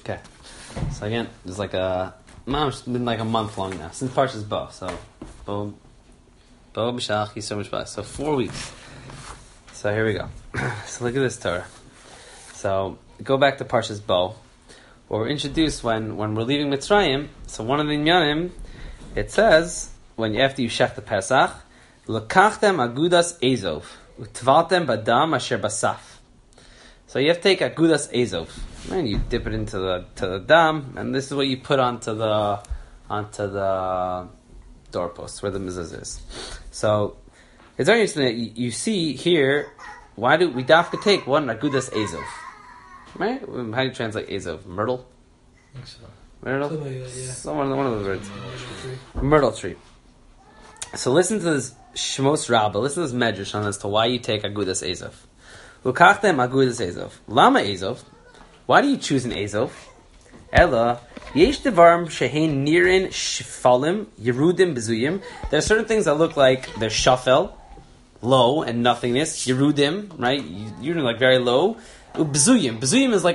Okay. So again, it's like it's been like a month long now since Parshas Bo. So Bo B'Shach Yisro Mishpach. So 4 weeks. So here we go. So look at this Torah. So go back to Parshas Bo. We're introduced when we're leaving Mitzrayim. So one of the inyanim, it says after you shech the Pesach, lekachtem agudas ezov utvaltem badam asher basaf. So you have to take agudas ezov, and you dip it into the dam, and this is what you put onto the doorpost where the mezuzah is. So it's very interesting that you see here. Why do we dafka take one agudas ezov? Right? How do you translate ezov? Myrtle. I think so. Myrtle. Yeah. One of those words. Myrtle tree. So listen to this Shmos Rabbah. Listen to this medrash on as to why you take agudas ezov. Ukachtem agudas ezov. Lama ezov. Why do you choose an ezov? Ella yesh devarim shehein nirin shfalim yerudim bezuyim. There are certain things that look like they're shafel, low and nothingness. Yerudim, right? You're like very low. Bezuyim. Bezuyim is like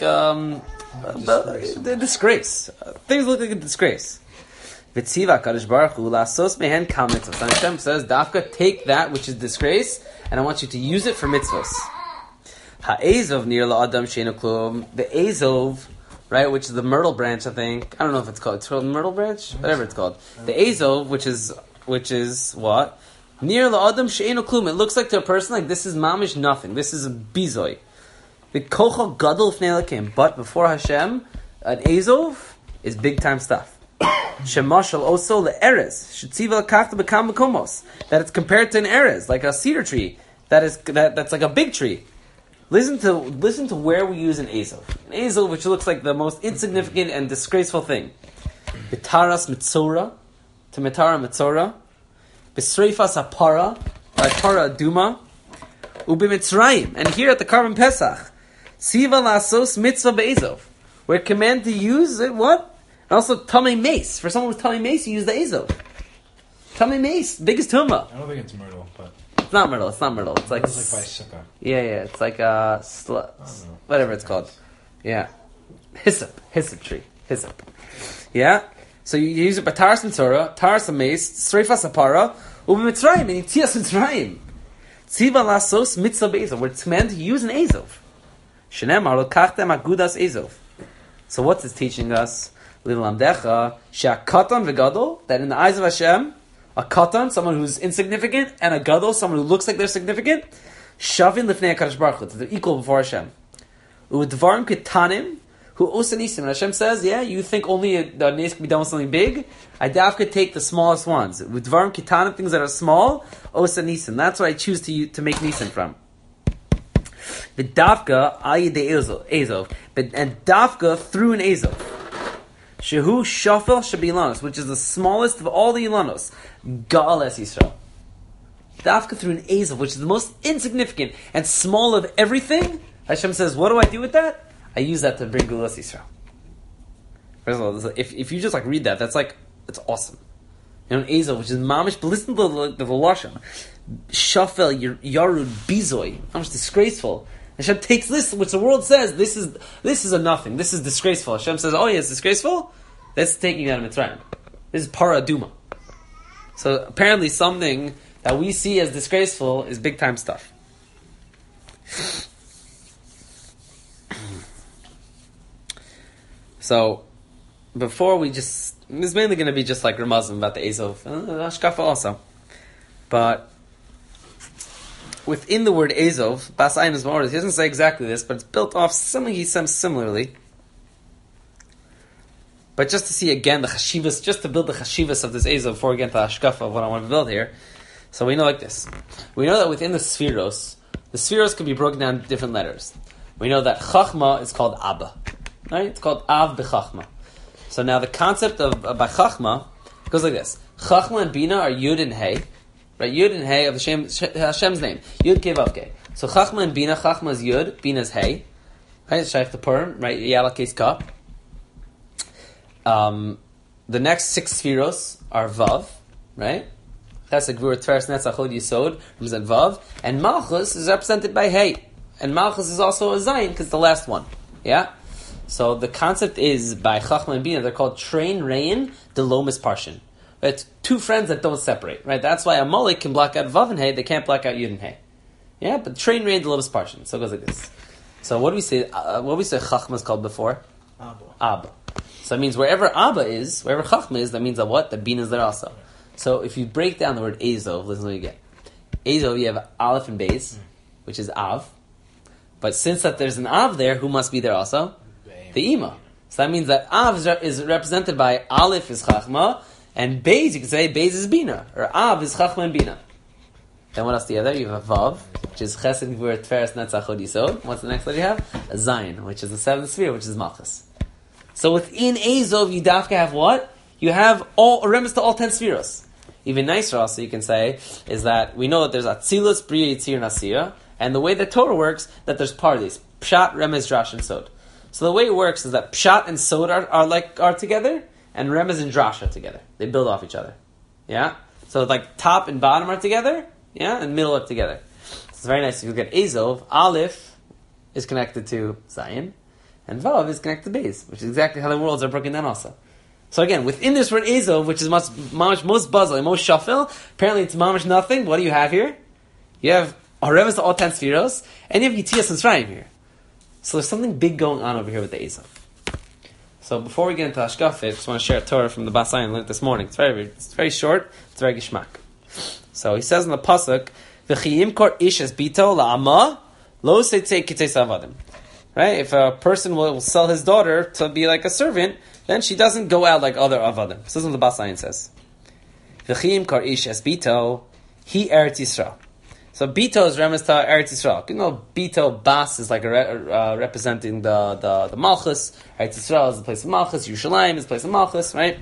the disgrace. Things look like a disgrace. V'tziva Kadosh Baruch Hu lasos mehen kal mitzvos. And Hashem says, Dafka, take that which is disgrace, and I want you to use it for mitzvos. Ha'ezov nir la'adam she'eino klum. The ezov, right, which is the myrtle branch, I think. I don't know if it's called. It's called myrtle branch? Whatever it's called. The ezov, which is what? Nir la'adam she'eino klum. It looks like to a person like this is mamish nothing. This is a bizoi. The kochel gadol fnei Elokim. But before Hashem, an ezov is big time stuff. Shemashal also the erez shetziva kachta bekam mekomos, that it's compared to an erez, like a cedar tree that's like a big tree. Listen to where we use an ezov. An ezov, which looks like the most insignificant and disgraceful thing. B'taras mitzora, to mitara mitzora, b'sreifas apara, para aduma, u'b'mitzrayim, and here at the Karban Pesach, siva lasos mitzvah be'ezov. We're commanded to use it. What? And also, tamei mace. For someone with tamei mace, you use the ezov. Tamei mace, biggest tumah. I don't think it's myrtle, but It's not myrtle. It's like it's like by sukkah. Yeah. It's like whatever it's called. Yeah, hyssop tree. Hyssop. Yeah. So you use it by taras mitzora, taras mace, sreifas apara, u'b'mitzrayim, and yitzias mitzrayim. Tziva lasos mitzvah be'ezov. We're commanded to use an ezov. Shenemar lo kachtem agudas ezov. So what's this teaching us? Lilamdecha she'akatan v'gadol, that in the eyes of Hashem, a katan, someone who's insignificant, and a gadol, someone who looks like they're significant, shavin lifnei HaKadosh Baruch Hu, they're equal before Hashem. U'dvarim ketanim hu osanisim, and Hashem says, yeah, you think only the nes can be done with something big? I dafka take the smallest ones. U'dvarim ketanim, things that are small, osanisim. That's what I choose to make nisim from. The dafka ayidei ezov, and dafka through an ezov. Shehu shafel shabilanos, which is the smallest of all the ilanos. Gaal es Yisrael. Dafka through an ezov, which is the most insignificant and small of everything. Hashem says, what do I do with that? I use that to bring Gulas Yisrael. First of all, if you just read that, it's awesome. An ezov, which is mamish, but listen to the lashon. Shafel yarud bizoi. How much disgraceful. Hashem takes this, which the world says, this is a nothing. This is disgraceful. Hashem says, oh yeah, it's disgraceful? That's taking out of Mitzrayim. This is para aduma. So apparently something that we see as disgraceful is big time stuff. So, before we it's mainly going to be just like Ramazan about the Ezov, Ashkafa also. But within the word Ezov, Bas Ayin is more, he doesn't say exactly this, but it's built off something he says similarly. But just to see again the chashivas, just to build the chashivas of this Ezov before we get to the Ashkafa of what I want to build here. So we know like this. We know that within the Sfiros can be broken down into different letters. We know that Chachma is called Abba. Right? It's called Av B'Chachma. So now the concept of by Chachma goes like this. Chachma and Bina are Yud and Hey. Right? Yud and Hey of Hashem's name. Yud Kei Vav Kei. So Chachma and Bina, Chachma is Yud, Bina is Hey. Right? Shaykh the Purim, right? Yala Keis Kap. The next 6 Sfiros are Vav, right? Chesed, Gvur, Tveres, Netzach, Hod, Yisod, represent Vav. And Malchus is represented by Hey. And Malchus is also a Zayin, because it's the last one. Yeah? So the concept is, by Chachma and Bina, they're called Train Rein, the Lomis Parshin. It's two friends that don't separate, right? That's why a Malik can block out Vav and Hey, they can't block out Yud and Hey. Yeah, but Train Rein, the Lomis Parshin. So it goes like this. So what do we say? Chachma is called before? Abba. So it means wherever Abba is, wherever Chachma is, that means that what? The Bina is there also. So if you break down the word Ezov, listen to what you get. Ezov, you have Aleph and Beis, which is Av. But since that there's an Av there, who must be there also? The Ima. So that means that Av is represented by Aleph is Chachma, and Beis, you can say Beis is Bina, or Av is Chachma and Bina. Then what else do you have there? You have a Vav, which is Chesed, Gvur, Tferes, Netzach, Hod, Yisod. What's the next letter you have? A Zayin, which is the seventh sphere, which is Malchus. So within Ezov, you dafka have what? You have all a remes to all 10 spheros. Even nicer also, you can say, is that we know that there's Atzilus, Bria, Yitzir, and Asiya, and the way that Torah works, that there's parties. Pshat, Remez, Drash, and Sod. So the way it works is that Pshat and Sod are together, and Remez and Drash are together. They build off each other. Yeah? So like top and bottom are together, yeah, and middle are together. So it's very nice. If you look at Ezov, Aleph is connected to Zion, and Vav is connected to Beis, which is exactly how the worlds are broken down also. So again, within this word Ezov, which is most buzzle and most shuffle, apparently it's mamash nothing. What do you have here? You have Haremes to all 10 spheros, and you have Yitzias and Tzrayim here. So there's something big going on over here with the Ezov. So before we get into Hashkafa, I just want to share a Torah from the Basayin learned this morning. It's very short. It's very gishmak. So he says in the pasuk, "V'chiyim kor ish es bito la'ama lo seitzei kitzeis avadim." Right? If a person will sell his daughter to be like a servant, then she doesn't go out like other avadim. This is what the Basayin says. V'chiyim kor ish es bito he Eretz Yisrael. So Bito is remes to Eretz Yisrael. You know, Bito Bas is like representing the Malchus. Eretz Yisrael is the place of Malchus. Yerushalayim is the place of Malchus, right?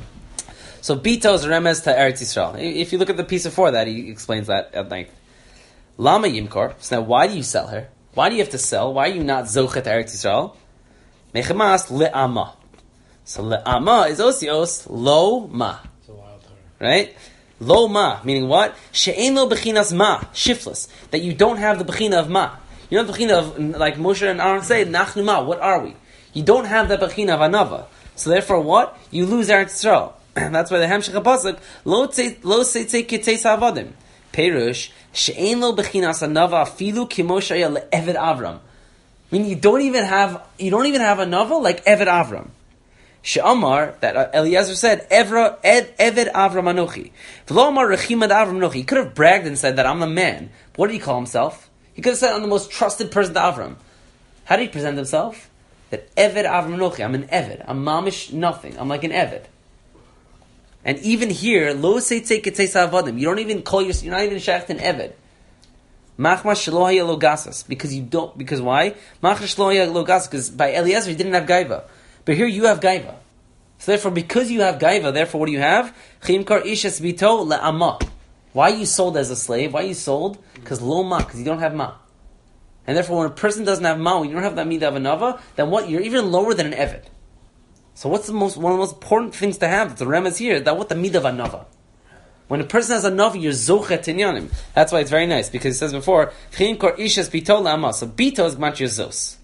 So Bito is remes to Eretz Yisrael. If you look at the piece before that, he explains that at length. Lama Yimkor. So now, why do you sell her? Why do you have to sell? Why are you not Zochet Eretz Yisrael? Mechemas le'ama. So le'ama is osios lo ma. It's a wild Torah. Right? Lo ma, meaning what? She'ein lo bechinas ma, shiftless. That you don't have the bechina of ma. You know the bechina of, like Moshe and Aaron say, nachnu ma, what are we? You don't have the bechina of anava. So therefore what? You lose Eretz Yisrael. That's why the Hemshech HaPasuk, lo seitzei kitzeis ha'avadim. Perush, she'ein lo bechinas anava afilu kimo shaya le'eved Avram. Meaning you don't even have anava like Eved Avram. She'amar, that Eliezer said, Eved Avram Anochi. V'lo amar Rechimad Avram Anochi. He could have bragged and said that I'm the man. But what did he call himself? He could have said I'm the most trusted person to Avram. How did he present himself? That Eved Avram Anochi. I'm an Eved. I'm mamish nothing. I'm like an Eved. And even here, Lo Seitzei Ketzeis Avadim. You're not even shaykh an Eved. Machma Shelo Haya Lo Gasas. Because why? Machma Shelo Haya Lo Gasas. Because by Eliezer he didn't have Gaiva. But here you have gaiva. So therefore, because you have gaiva, therefore what do you have? Chimkar ishes bito le'ama. Why are you sold as a slave? Why are you sold? Because lo ma, because you don't have ma. And therefore, when a person doesn't have ma, when you don't have that midah of anava, then what? You're even lower than an eved. So what's one of the most important things to have? The remez here, that what the midah of anava. When a person has anava, you're zochet inyanim. That's why it's very nice, because it says before, chimkar ishes bito le'ama. So bito is gmat your zos.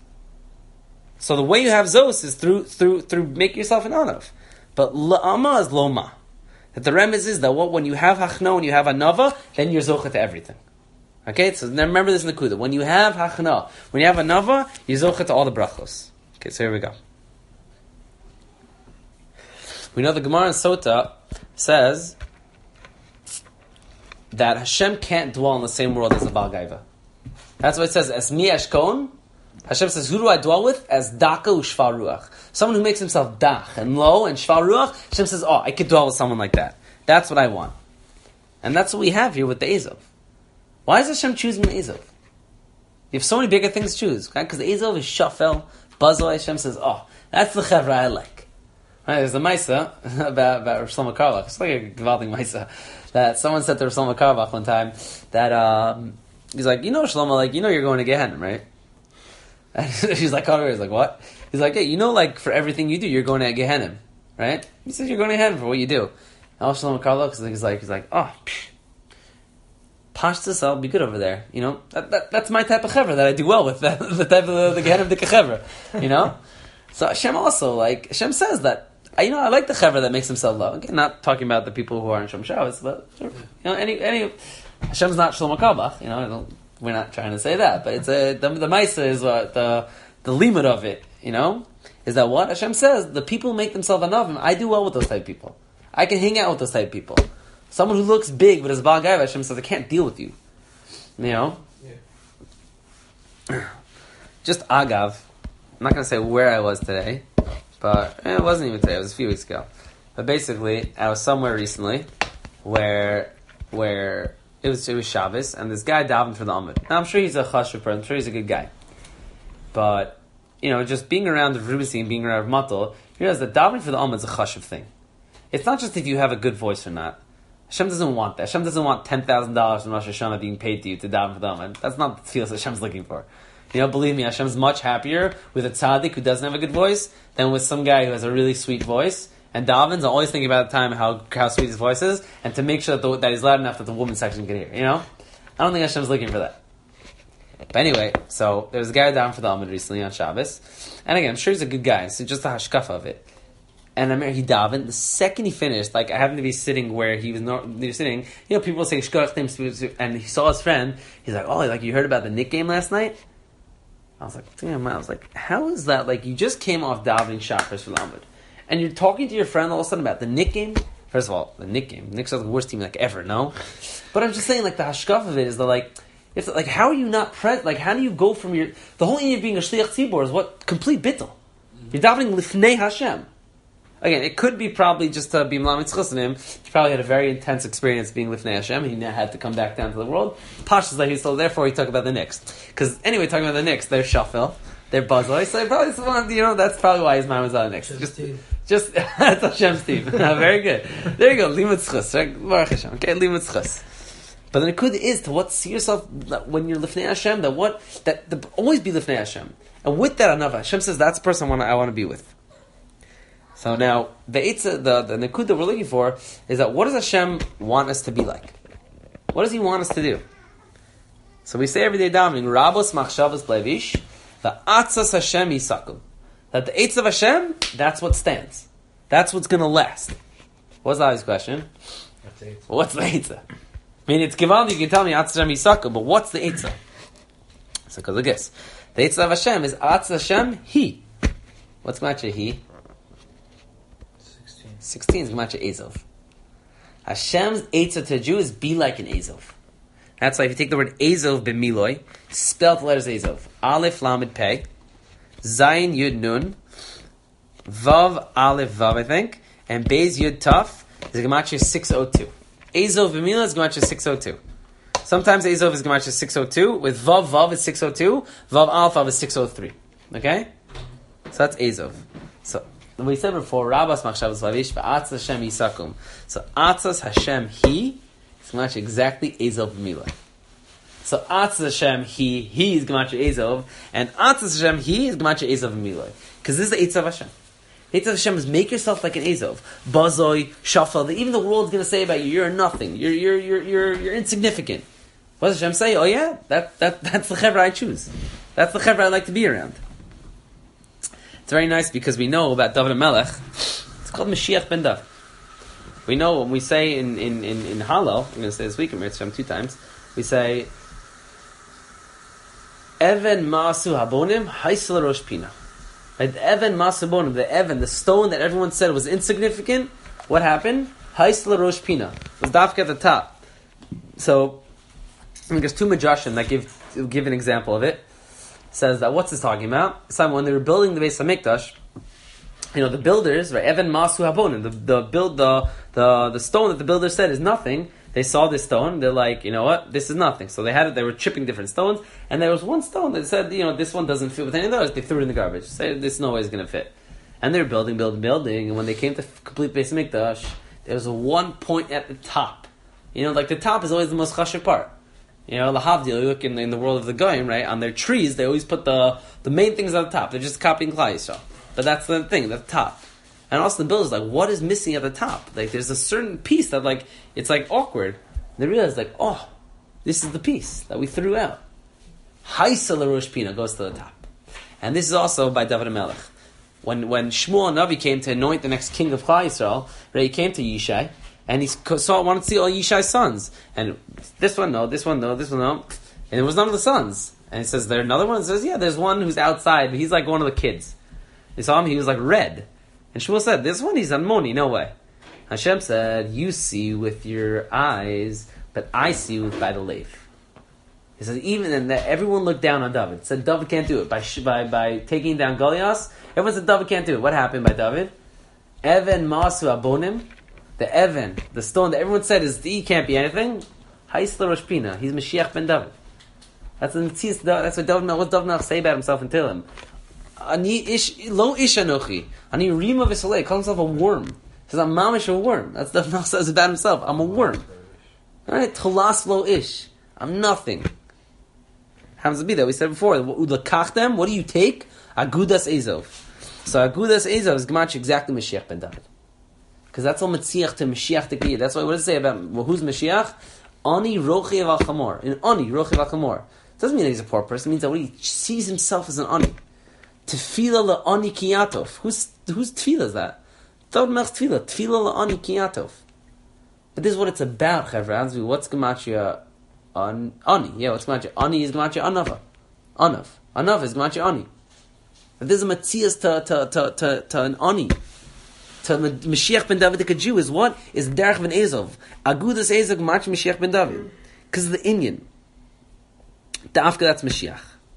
So the way you have Zos is through make yourself an Anav. But La'ama is Loma. That the remez is that when you have Hachna, when you have Anava, then you're Zocha to everything. Okay, so now remember this in the Kuda. When you have Hachna, when you have Anava, you're Zocha to all the brachos. Okay, so here we go. We know the Gemara in Sota says that Hashem can't dwell in the same world as the Baal Gaiva. That's why it says, Esmi Eshkon. Hashem says, who do I dwell with? As Daka u'Shvar Ruach. Someone who makes himself Dach and low and Shvar Ruach. Hashem says, I could dwell with someone like that. That's what I want. And that's what we have here with the Ezov. Why is Hashem choosing the Ezov? You have so many bigger things to choose. Because the Ezov is Shafel, Bazel. Hashem says, that's the Chevra I like. Right, there's a Maisa about Rosh Shlomo Karlach. It's like a Gvaldig Maisa. That someone said to Rosh Shlomo Karlach one time that he's like, Shlomo, you're going to Gehenna, right? And she's like, he's like, what? He's like, hey, for everything you do, you're going to Gehenna, right? He says you're going to Gehenna for what you do. And Rosh Shlomo Karlach he's like, Pashtus, I'll be good over there. That's my type of chevra that I do well with. The type of the Gehenna of the chevra, So Hashem also, like, Hashem says that, I like the chevra that makes himself love. Again, not talking about the people who are in Shem Shabbos, but, any Hashem's not Shlomo Kalbach, we're not trying to say that, but it's the Maisa is what, the limit of it, is that what Hashem says, the people who make themselves anavim, I do well with those type of people. I can hang out with those type of people. Someone who looks big but is Baal Gaiva, Hashem says, I can't deal with you. Yeah. Just agav, I'm not going to say where I was today, but it wasn't even today, it was a few weeks ago. But basically, I was somewhere recently where it was Shabbos, and this guy davened for the Amud. Now, I'm sure he's a chashuv person, I'm sure he's a good guy. But, just being around the Rubisi and being around Matal, you realize that davening for the Amud is a chashuv thing. It's not just if you have a good voice or not. Hashem doesn't want that. Hashem doesn't want $10,000 from Rosh Hashanah being paid to you to daven for the Amud. That's not the feels Hashem's looking for. Believe me, Hashem's much happier with a tzaddik who doesn't have a good voice than with some guy who has a really sweet voice. And davens, always thinking about the time how sweet his voice is, and to make sure that he's loud enough that the women's section can hear. I don't think Hashem's looking for that. But anyway, so there was a guy down for the Amud recently on Shabbos, and again, I'm sure he's a good guy. So just the hashkafa of it. And I remember he davened. The second he finished, I happened to be sitting where he was sitting. People were saying shkoch names, and he saw his friend. He's like, "Oh, you heard about the Knick game last night?" I was like, "Damn!" I was like, "How is that? You just came off davening shachris for Amud, and you're talking to your friend all of a sudden about the Knick game." First of all, the Knick game. Knicks are the worst team ever. No, but I'm just saying, the hashkaf of it is it's how are you not present? How do you go from the whole idea of being a shliach tzibor is what complete bittul. You're davening lifnei Hashem. Again, it could be probably just to be Melamed Chusnim. He probably had a very intense experience being Lifnei Hashem. He now had to come back down to the world. Pash is he's still therefore he talked about the Knicks. Because anyway, talking about the Knicks, they're Shafel, they're Buzzoy, so probably that's probably why his mind was on the Knicks. Just that's Hashem's team. Very good. There you go. Limud Chus. Baruch Hashem. Okay, Limud Chus. But then it could is to see yourself when you're Lifnei Hashem. Always be Lifnei Hashem. And with that, another Hashem says that's the person I want to be with. So now, the Nikud that we're looking for is that what does Hashem want us to be like? What does He want us to do? So we say every day davening, Rabos Machshavas Levish, the Atzas Hashem Yisakum. That the Eitz of Hashem, that's what stands. That's what's going to last. What's the obvious question? What's the Eitz? It's Givaldi, you can tell me Atzas Hashem Yisakum, but what's the Eitz? So because look at this. The Eitz of Hashem is Atzas Hashem He. What's Gemacha He? 16 is Gemacha Ezov. Hashem's Eitzah to a Jew is be like an Ezov. That's why if you take the word Ezov b'miloi, spell the letters Ezov. Aleph Lamed Pei, Zayin Yud Nun, Vav Aleph Vav, I think, and Beis Yud Taf is Gemacha 602. Ezov b'miloi is Gemacha 602. Sometimes Ezov is Gemacha 602, with Vav Vav is 602, Vav Aleph Vav is 603. Okay? So that's Ezov. So we said before, Rabas Machshavas Lavish, Atzas Hashem Yisakum. So Atzas Hashem He is Gemacha exactly Ezov b'miloi. So Atzas Hashem He is Gemacha Ezov, and Atzas Hashem He is Gemacha Ezov b'miloi. Because this is the Eitz of Hashem. The Eitz of Hashem is make yourself like an Ezov. Bazoi, Shafal, that even the world's going to say about you, you're nothing. You're insignificant. What does Hashem say? Oh yeah, that's the chevra I choose. That's the chevra I like to be around. It's very nice because we know about David Melech. It's called Mashiach ben David. We know when we say in Hallel, I'm going to say this week in Mitzvah 2 times, we say Even Masu Habonim Haisel Rosh Pina. Right? Even Masu Habonim, the stone that everyone said was insignificant, what happened? Haisel Rosh Pina. It was Dafka at the top. So there's 2 Midrashim that give an example of it. Says that what's this talking about? It's time when they were building the Beis Hamikdash, the builders, right? Even Masu Habonim, the stone that the builders said is nothing. They saw this stone, they're like, you know what? This is nothing. So they were chipping different stones, and there was one stone that said, this one doesn't fit with any of those. They threw it in the garbage. Say this no way is going to fit. And they were building, and when they came to complete Beis Hamikdash, there was one point at the top. The top is always the most chashuv part. Lahavdil, you look in the world of the Goyim, right? On their trees, they always put the main things at the top. They're just copying Klal Yisrael. But that's the thing, the top. And also the builders, what is missing at the top? There's a certain piece that, it's awkward. And they realize, this is the piece that we threw out. Haisel Rosh Pina goes to the top. And this is also by David Melech. when Shmuel Navi came to anoint the next king of Klal Yisrael, right, he came to Yishai, and he wanted to see all Yishai's sons. And this one no, this one no, this one no. And it was none of the sons. And he says, there another one? He says, yeah, there's one who's outside, but he's like one of the kids. He saw him, he was like red. And Shmuel said, this one, he's Anmoni, no way. Hashem said, you see with your eyes, but I see by the leif. He says, even then, everyone looked down on David. Said David can't do it. By taking down Goliath, everyone said David can't do it. What happened by David? Even Masu Abonim, the Evan, the stone that everyone said he can't be anything. Haisla Rosh Pina, he's Mashiach ben David. That's what David Melch say about himself in Tehillim. Ani lo ish anochi. Ani rima v'salei. He calls himself a worm. He says, I'm mamish a worm. That's what David Melch says about himself. I'm a worm. Alright, Tolas lo ish. I'm nothing. Happens to be that we said before. Ulakachdem, what do you take? Agudas Ezov. So Agudas Ezov is Gemach exactly Mashiach ben David. Because that's all Metziach to Mashiach Tekiyah. That's why what does it say about who's Mashiach? Ani Rochi al Chamor. In Ani Rochi al Chamor. Doesn't mean that he's a poor person. It means that he sees himself as an Ani. Tefillah la Ani Kiyatov. Whose tefillah is that? David Melch's tefillah. Tefillah la Ani Kiyatov. But this is what it's about, Chevra. What's Gemachia? Ani. Yeah, what's Gemachia? Ani is Gemachia Anava. Anav is Gemachia Ani. But there's a Matthias to an Ani. To Mashiach ben David, a Jew, is what? Is Derech ben Ezov. Agudas Ezov Gemachia Mashiach ben David. Because of the Inyan. Dafka, that's Mashiach.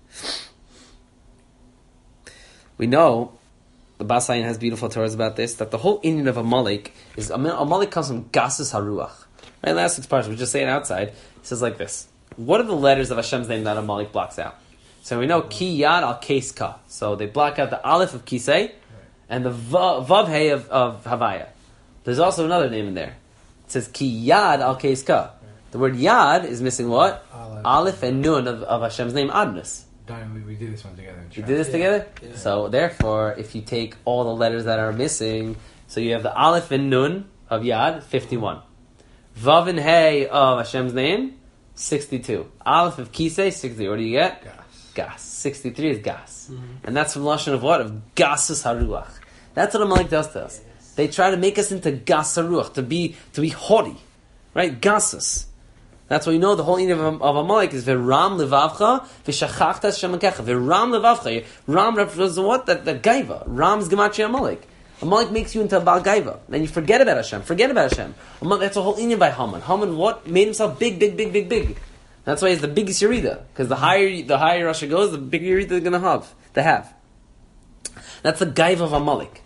We know, the Basayin has beautiful Torahs about this, that the whole Inyan of Amalek is, Amalek comes from Gasus HaRuach. Right, last 6 parts, we just say it outside. It says like this. What are the letters of Hashem's name that Amalek blocks out? So we know Ki Yad Al Kes Ka. So they block out the Aleph of Kisei and the Vav Hey of Havaya. There's also another name in there. It says Ki Yad Al Kes Ka. The word Yad is missing what? Aleph and Nun of Hashem's name, Adnus. Darn, we did this one together. You did this together? Yeah. So therefore, if you take all the letters that are missing, so you have the Aleph and Nun of Yad, 51. Vav and Hey of Hashem's name, 62. Aleph of Kisei, 60. What do you get? Gas. 63 is Gas. Mm-hmm. And that's from Lashon of what? Of Gasus HaRuach. That's what Amalek does to us. They try to make us into Gas HaRuach, to be haughty. Right? Gasus. That's why you know the whole idea of Amalek is V'ram levavcha v'shachachta shemakecha. V'ram levavcha. Ram represents what? That gaiva. Ram's Gematria Amalek. Amalek makes you into a Baal gaiva. Then you forget about Hashem. That's a whole Indian by Haman. Haman what? Made himself big. That's why he's the biggest Yerida. Because the higher Russia goes, the bigger Yerida they're going to have. That's the gaiva of Amalek.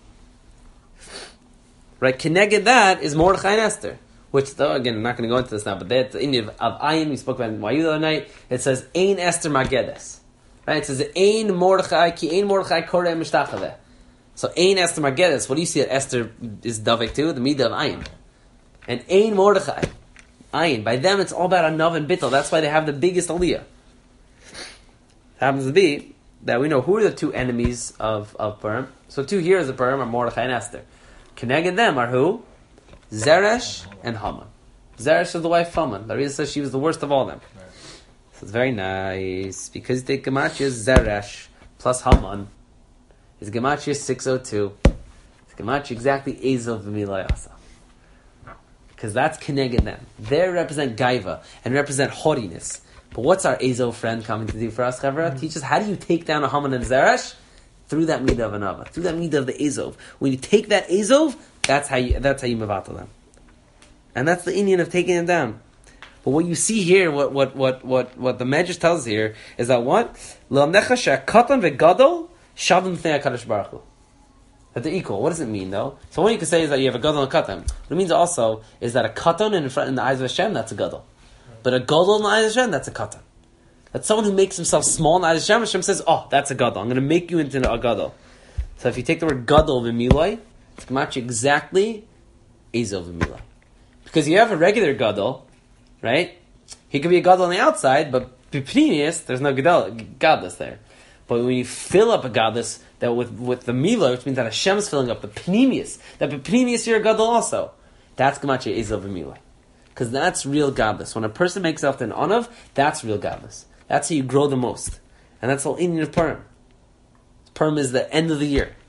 Right? Keneged that is Mordechai and Esther. Which, though, again, I'm not going to go into this now, but that's the Indian of Ayin, we spoke about in Wayu the other night. It says, Ein Esther Magedes. Right? It says, Ein Mordechai, Ki Ein Mordechai Koreh Mishtachaveh. So, Ein Esther Magedes. What do you see that Esther is Davek to? The Midah of Ayin. And Ein Mordechai. Ayin. By them, it's all about Anav and Bittel. That's why they have the biggest Aliyah. It happens to be that we know who are the two enemies of Purim. So, 2 heroes of Purim are Mordechai and Esther. Connected them are who? Zeresh and Haman. Zeresh is the wife of Haman. The reason says she was the worst of all them. So it's very nice. Because the Gematria Zeresh plus Haman is Gematria 602. It's Gematria exactly Ezel v'milayasa. Because that's Keneged them. They represent Gaiva and represent haughtiness. But what's our Ezel friend coming to do for us, Chavra? Teach us how do you take down a Haman and Zeresh? Through that midah of Anava. Through that midah of the Ezov. When you take that Ezov, that's how you mevatel them, and that's the Indian of taking them down. But what you see here, what the Medrash tells us here is that what katan vegadol shavim b'nei Hakadosh Baruch Hu. That they're equal. What does it mean though? So what you can say is that you have a gadol and a katan. What it means also is that a katan in the eyes of Hashem, that's a gadol, but a gadol in the eyes of Hashem, that's a katan. That's someone who makes himself small in the eyes of Hashem. Hashem says, "Oh, that's a gadol. I'm going to make you into a gadol." So if you take the word gadol v'miloi, it's match exactly Ezel v'mila. Because you have a regular gadol, right? He could be a gadol on the outside, but b'pnimius, there's no gadlus there. But when you fill up a gadlus that with the mila, which means that Hashem is filling up the pnimius, that b'pnimius you're a gadol also. That's Gematria Ezel v'mila. Because that's real gadlus. When a person makes himself an onav, that's real gadlus. That's how you grow the most. And that's all Indian of Purim. Purim is the end of the year.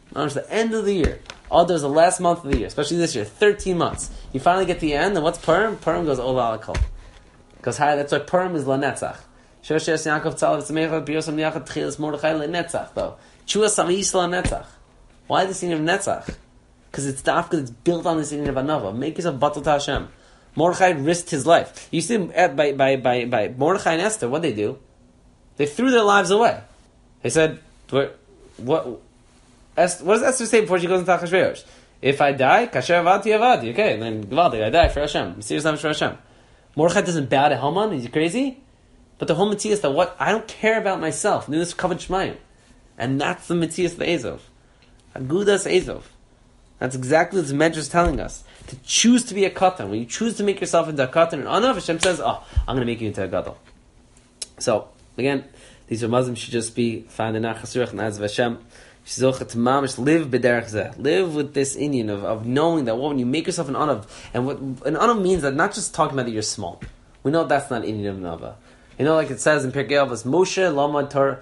It's the end of the year. Oh, there's the last month of the year, especially this year, 13 months. You finally get to the end, and what's Purim? Purim goes Ola Alakol. Because that's why Purim is Lanetzach. Shoshes Yaakov Tzalav Tzemechot Biyosam Yachad Tchilas Mordechai Lanetzach, though. Chua Samayis Lanetzach. Why the scene of Netzach? Because it's built on the scene of Anava. Make yourself Batal to Hashem. Mordechai risked his life. You see, by Mordechai and Esther, what they do? They threw their lives away. They said, what does Esther say before she goes into Achashverosh? If I die, kasher avadi avadi. Okay, then Gvaldi, I die for Hashem. Serious for Hashem. Mordechai doesn't bow to Haman. Is he crazy? But the whole Matthias that what I don't care about myself. Do this covered Shmayim, and that's the Matthias of Azov. Agudas Azov. That's exactly what the Medrash is telling us. To choose to be a katan. When you choose to make yourself into a katan and anav, Hashem says, "Oh, I'm going to make you into a gadol." So again, these Muslims should just be found in Achasruach and Az Hashem. Live b'derech zeh. Live with this Indian of knowing that when you make yourself an anav, and what an anav means that not just talking about that you're small. We know that's not Indian of Nava. You know, like it says in Pirkei Avos, Moshe Lamad Torah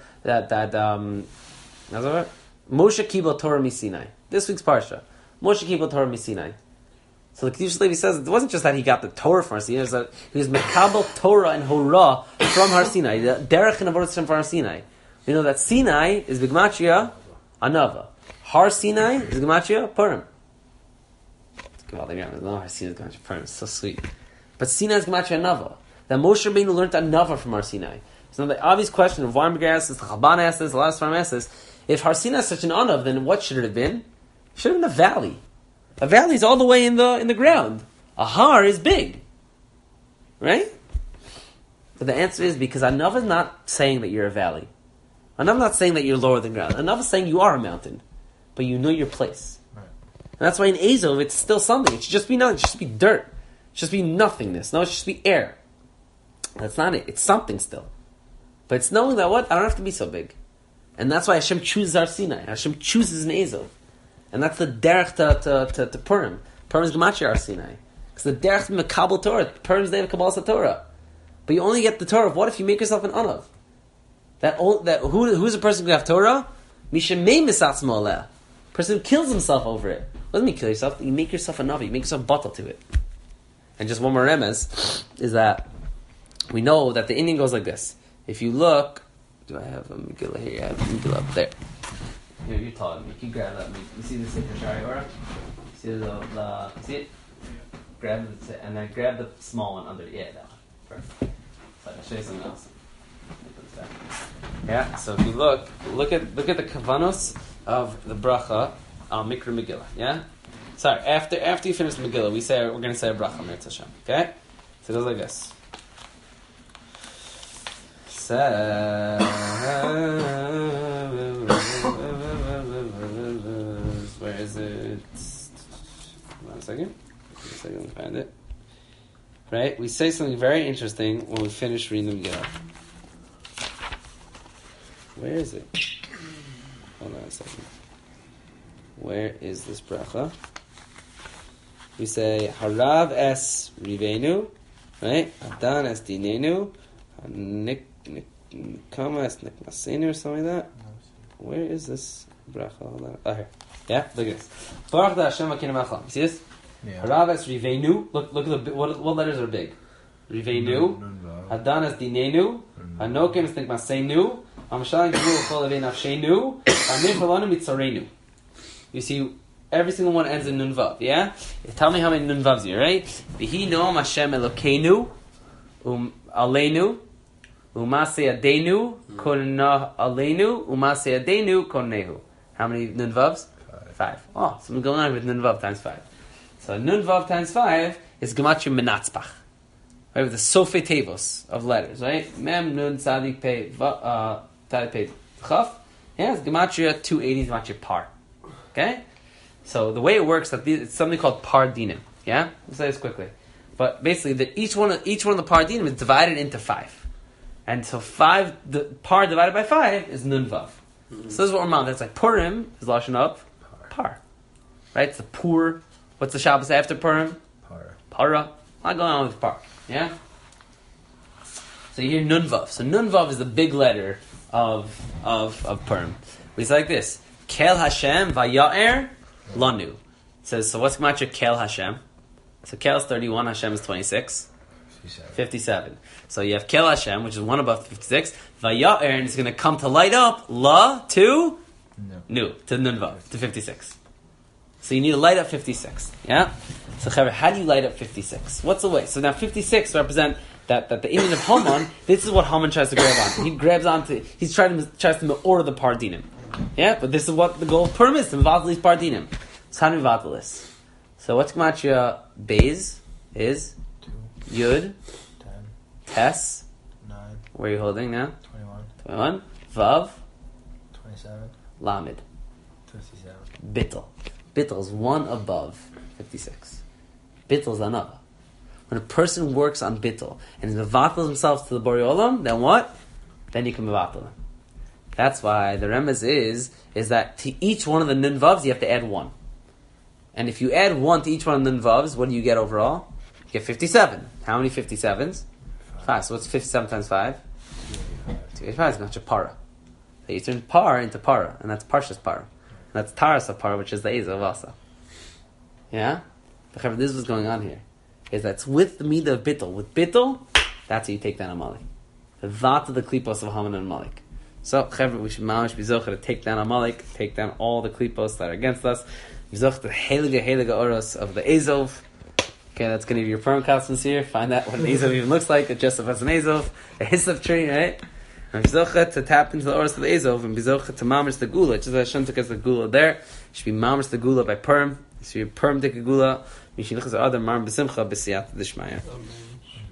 Moshe Kibel Torah Misinai. This week's parsha, Moshe Kibel Torah Misinai. So the Kedush Levi says it wasn't just that he got the Torah from Har Sinai, it was that he was Mekabel Torah and Horah from Har Sinai, the Derech and Avodah Hashem from Har Sinai. You know that Sinai is B'Gematria Anava. Har Sinai is Gematria Purim. No, Har Sinai is Gematria Purim. It's so sweet. But Sinai is Gematria Anava. That Moshe Rabbeinu learned Anava from Har Sinai. So the obvious question of Warmberg asks this, the Chabban asks this, the last farm asks this, if Har Sinai is such an Anav, then what should it have been? It should have been a valley. A valley is all the way in the ground. A har is big. Right? But the answer is because Anav is not saying that you're a valley. Anav is not saying that you're lower than ground. Anav is saying you are a mountain. But you know your place. Right. And that's why in Azov it's still something. It should just be nothing. It should just be dirt. It should just be nothingness. No, it should just be air. That's not it. It's something still. But it's knowing that what? I don't have to be so big. And that's why Hashem chooses Har Sinai. Hashem chooses an Azov. And that's the derech to Purim. Purim is Gematria Har Sinai. Because the derech is Mekabel Torah. Purim is the day of Kabbalah Torah. But you only get the Torah of what if you make yourself an Anav? Who's a person who have Torah? Mishamei misatzmo aleh. Person who kills himself over it. What does mean kill yourself? You make yourself a Navi. You make yourself batal to it. And just one more remez is that we know that the Indian goes like this. If you look, do I have a Megillah here? I have a Megillah up there. Here, you're taller than me. You can grab that. You see the Sefer Shari Ora? See the see it? Grab it, and then grab the small one under. Yeah, that one. Perfect. So I'll show you something else. Yeah. So if you look at the kavanos of the bracha al Mikra Megillah. Yeah. Sorry. After you finish the Megillah, we're going to say a bracha Mirz Hashem. Okay. So it goes like this. Where is it? 1 second. Let me find it. Right? We say something very interesting when we finish reading the Megillah. Where is it? Hold on a second. Where is this bracha? We say Harav es Rivenu, right? Adan es Dinenu, Nikama es Nikmasenu, or something like that. Where is this bracha? Hold on. Oh, here. Yeah, look at this. Baruch da Hashem Elokeinu melech haolam. You see this? Yeah. Harav es Rivenu. Look at what letters are big. Rivenu. Adan es Dinenu. Hanokim es Nikmasenu. You see, every single one ends in nun vav. Yeah, tell me how many nun vavs here, right? V'hi noam Hashem Elokeinu aleinu umaseh adenu konah aleinu umaseh adenu konehu. How many nun vavs? 5. Oh, so we're going on with nun vav times 5. So nun vav times 5 is gematria menatzpach. Right, with the sofei tevos of letters, right? Mem nun tzadik pei Tadipei Chaf, yeah, it's Gematria 280 is Gematria par. Okay? So the way it works, it's something called par dinim. Yeah? Let's say this quickly. But basically, each one of the par dinim is divided into 5. And so the par divided by 5 is nun vav. Mm-hmm. So this is what we're on. That's like Purim is lashon of par. Right? It's the pur. What's the Shabbos after Purim? Para. I'm going on with par. Yeah? So you hear nun vav. So nun vav is the big letter of Purim. It's like this. Kel Hashem va'ya'er lanu. It says, so what's Gematria Kel Hashem? So Kel is 31, Hashem is 26. 57. So you have Kel Hashem, which is one above 56. Va'ya'er, and it's going to come to light up La to Nu, to Nunvav, to 56. So you need to light up 56. Yeah? So Chaver, how do you light up 56? What's the way? So now 56 represent that the Indian of Haman. This is what Haman tries to grab onto. He grabs onto. Tries to order the pardinim. Yeah, but this is what the goal of Purim is, to mevatel these pardinim. So how do we mevatel this? So what's Gematria Beis is 2, Yud 10, Tes. 9, Where are you holding now? 21, 21 Vav 27, Lamed 57. Bittel. Bittel is one above 56. Bittel is another. When a person works on bittel and mevatel himself to the Borei Olam, then what? Then you can mevatel him. That's why the remez is that to each one of the nun vavs you have to add 1. And if you add 1 to each one of the nun vavs, what do you get overall? You get 57. How many 57s? 5. So what's 57 times 5? 285 is not your para. So you turn par into para, and that's parshas para. And that's taras of para, which is the Ezav also. Yeah? But this is what's going on here. Is that's with the midah of bittul. With bittul, that's how you take down Amalek. The vat of the klipos of Haman and Amalek. So, Chevra, we should mamish be zocher to take down Amalek, take down all the klipos that are against us. Zocher the heilige oros of the Ezov. Okay, that's going to be your Purim costumes here. Find out what an Ezov even looks like. It just as an Ezov, a hyssop tree, right? And bizocha to tap into the oros of the Ezov, and bizocha to mamish the gula. Just as Hashem took us the gula there, should be mamish the gula by Purim. Should be Purim dik gula. Mishinachas Adam Mar B'Simcha B'Siyat D'Shmaya.